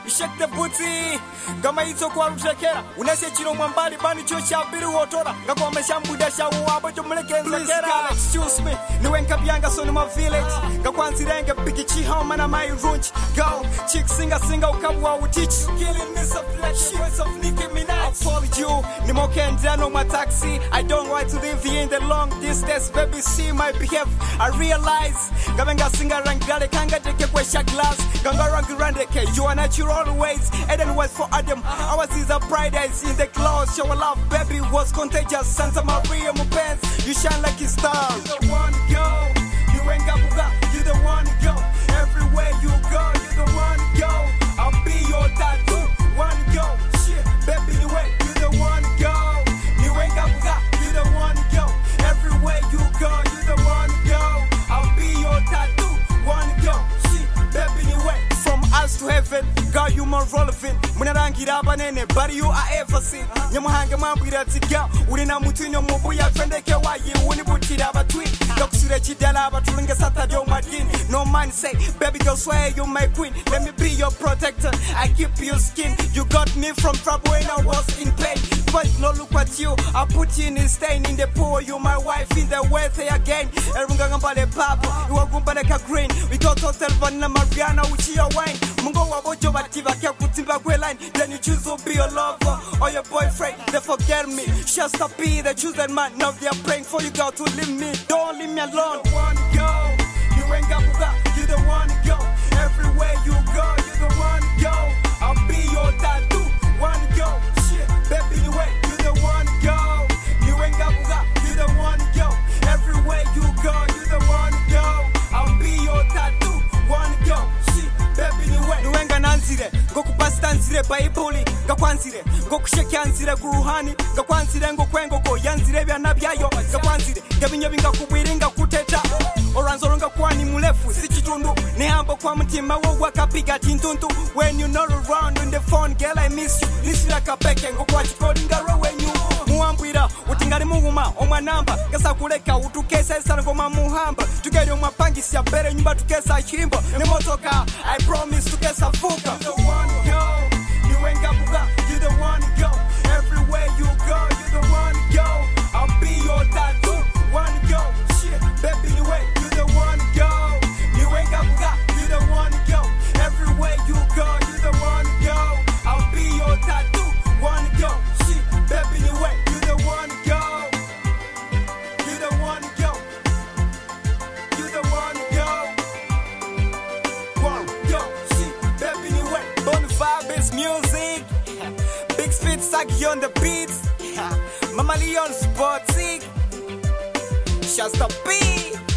shake the booty kama hizo kwa rutekera unase chino mwambali bani cho cha biri wotora ngakwa meshambuda sha wabo tumlekenza kera excuse me niwe nkabyanga so my village ngakwanzirenga bigichi home na my runch go chick singer ukabwa utich killing me some flesh of Nicki Minaj I followed you ni mokendra no my taxi I don't want to live here in the long distance baby see my behave I realize ngamenga singa rangale kanga take kwa glass ganga rangirande ke you are natural ways and then was for Adam ours is a pride eyes in the clouds show love baby was contagious Santa Maria my pants you shine like a star you the one to go you ain't got buga you the one to go everywhere you go you the one to go I'll be your tattoo one to go shit baby you the one to go you ain't got buga you the one to go everywhere you go you the one to go I'll be your tattoo one to go shit baby you from us to heaven God you more relevant munarangira abanene but you are ever seen nyamuhanga mambwira tiga uri na mutwinyo mubuya twendeke wayi uni butira abatwi yokusure kidala abatulunge Saturday madini no man say baby girl swear you my queen let me be your protector I keep your skin you got me from trouble when I was in pain but no look at you I put you in a stain in the pool you my wife in the wealthy again erunga ngambale papa you agumba ka green we got hotel vanilla Mariana uchi your wine mungo wabojo bativa kya kutimba kwe line then you choose to be your lover or your boyfriend they forget me just to be the chosen man now they are praying for you girl to leave me don't leave me alone you the one to go you ain't got buga you the one to go everywhere you go you the one to go I'll be your tattoo one to go shit baby you the one to go you ain't got buga you the one to go everywhere you go you the one to go I'll be your tattoo one to go shit baby you wenga nanzire ngokupasta nzire Bible ngakwanzire ngokushekya nzire kuruhani ngakwanzire ngokwengo ko yanzire byana byayo ngakwanzire ngabinyo bingakubwiringa kuteta oranzo ronga kwani mulefu sichitundu nehambo kwa mtima wo wakapiga tintuntu when you not around on the phone girl I miss you nisira kapeke ngokwachikolinga rowenyu muambwira utingari muhuma omwanamba gasa kuleka utukesa sana ngoma muhamba tugere omapangisi ya bere nyumba tukesa chimbo ne motoka I promise tukesa fuka you the one to go you ain't got buga you the one to go everywhere you go you the one to go I'll be your tattoo one to go shit baby you the one to go you ain't got buga you the one to go everywhere you go you the one to go I'll be your tattoo one to go shit baby you the one to go you the one to go you the one to go one go shit baby you Bonvibes music big speed Saki on the beats Mama Leon Sportsy Shasta P